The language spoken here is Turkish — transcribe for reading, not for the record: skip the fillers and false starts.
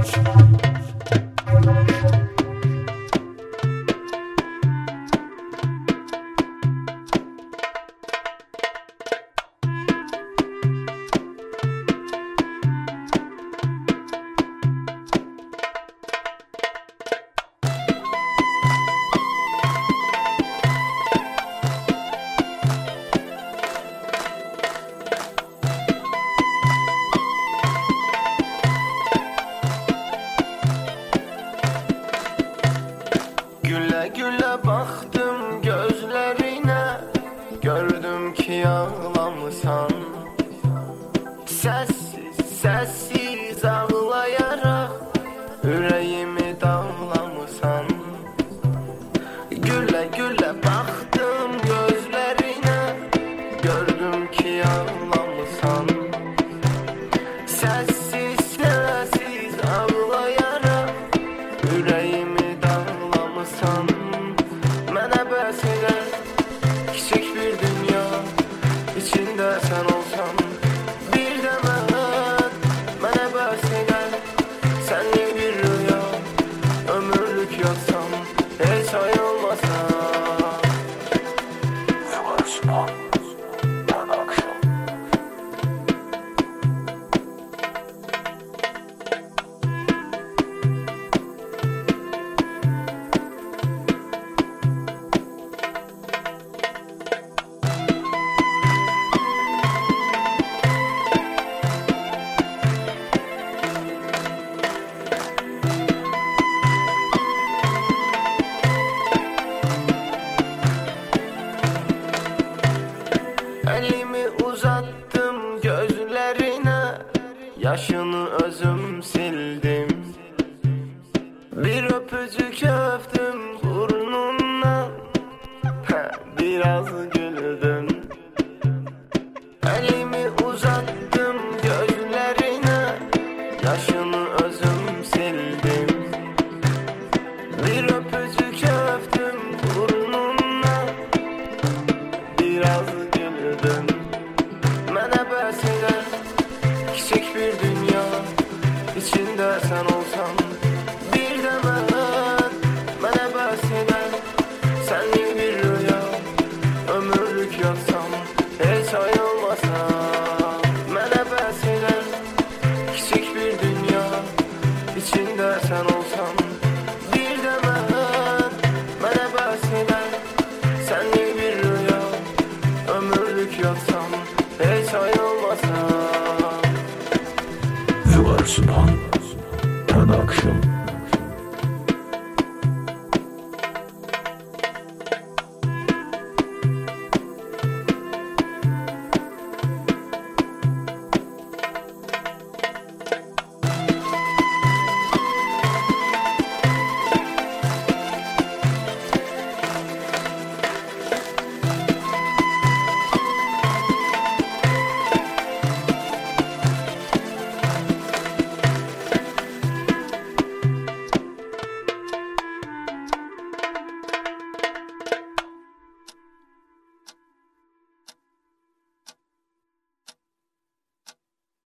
Güle güle baktım gözlerine, gördüm ki ağlamışsan. Sessiz sessiz ağlayarak yüreğimi dağlamışsan. Güle güle baktım gözlerine, gördüm ki ağlamışsan. Sessiz sessiz ağlayarak yüreğimi mənə bəs edər kiçik bir dünya, içində sən olsan. Bir də mənə bəs edər sənli bir rüya, ömürlük yatsam, heç ayılmasam. Elimi uzattım gözlerine, yaşını özüm sildim. Bir öpücük öptüm burnundan, biraz güldüm. Elimi uzattım gözlerine, yaşını özüm sildim. Bir öpücük öptüm burnundan, biraz güldüm. Mənə bəs edər kiçik bir dünya, içində sən olsan. Bir də mənə bəs edər sənli bir rüya, ömürlük yatsam, heç ayılmasam. Mənə bəs edər kiçik bir dünya, içində sən olsan. Bir də mənə bəs edər sənli bir rüya, ömürlük yatsam, heç ayılmasam. Zuhal Subhan Production.